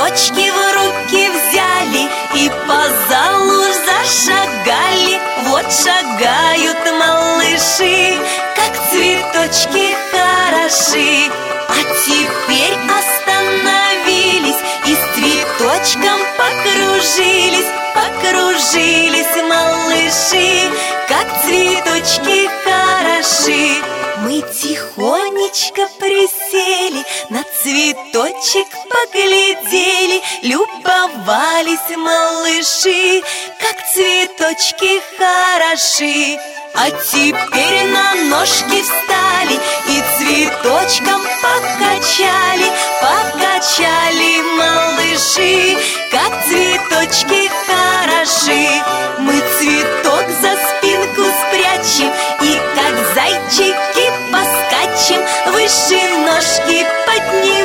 цветочки в руки взяли и по залу зашагали. Вот шагают малыши, как цветочки хороши. А теперь остановились и с цветочком покружились. Покружились малыши, как цветочки хороши. Мы тихонечко присели, на цветочек поглядели. Любовались малыши, как цветочки хороши. А теперь на ножки встали и цветочком покачали. Покачали малыши, как цветочки хороши. Мы цветок за спинку спрячем и как зайчики поскачем, выше ножки поднимем.